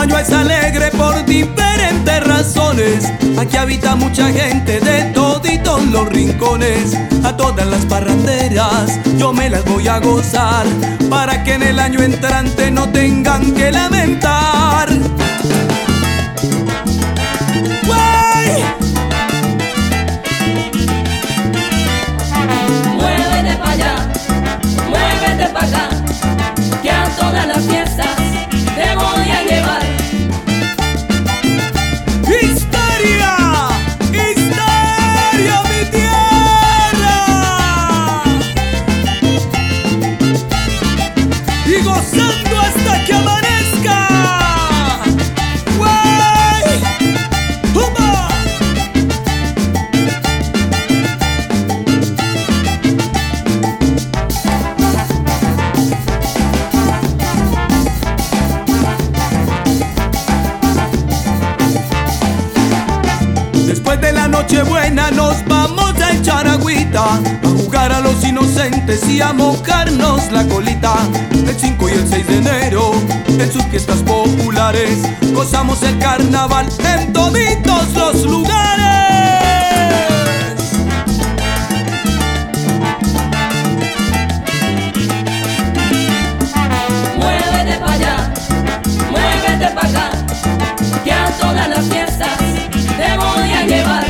Mayo es alegre por diferentes razones. Aquí habita mucha gente de toditos los rincones. A todas las parranderas yo me las voy a gozar, para que en el año entrante no tengan que lamentar. ¡Guay! Muévete pa' allá, muévete pa' acá, que a todas las fiestas te voy a llevar. ¡Historia! ¡Historia, mi tierra! Y gozando hasta que amanezca. ¡Guay! ¡Juba! Después de la Nochebuena nos vamos a echar agüita, a jugar a los inocentes y a mojarnos la colita. El 5 y el 6 de enero, en sus fiestas populares, gozamos el carnaval en toditos los lugares. Muévete pa' allá, muévete pa' acá, que a todas las fiestas te voy a llevar.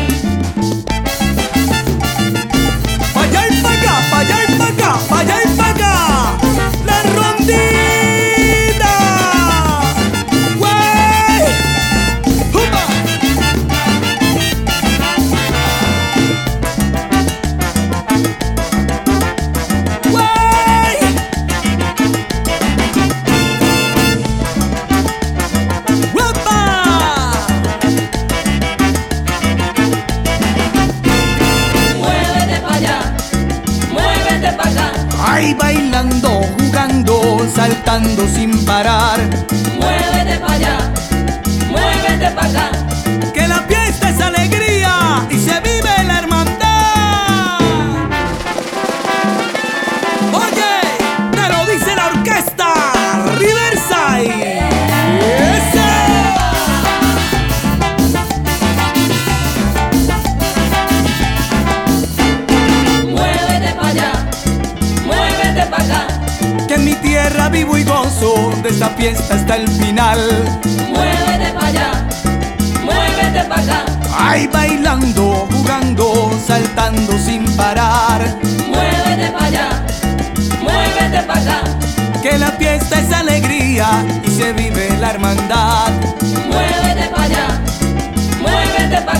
Pa' allá y pa' acá, pa' allá y pa' acá, pa' allá y pa' acá. ¡La rondita! ¡Güey! ¡Juba! ¡Güey! ¡Guapa! Muévete pa' allá, muévete pa' acá, Ay, bailando, jugando, saltando sin parar. muévete pa' allá, muévete pa' acá. Que la fiesta es alegría y se vive la hermandad. Oye, te lo dice la orquesta Riverside. ¡Ese! Muévete pa' allá, muévete pa' acá, Que en mi tierra vivo y gozo de esta fiesta hasta el final. muévete pa' allá, muévete pa' acá, Ay, bailando, jugando, saltando sin parar. muévete pa' allá, muévete pa' acá, Que la fiesta es alegría y se vive la hermandad. muévete pa' allá, muévete pa'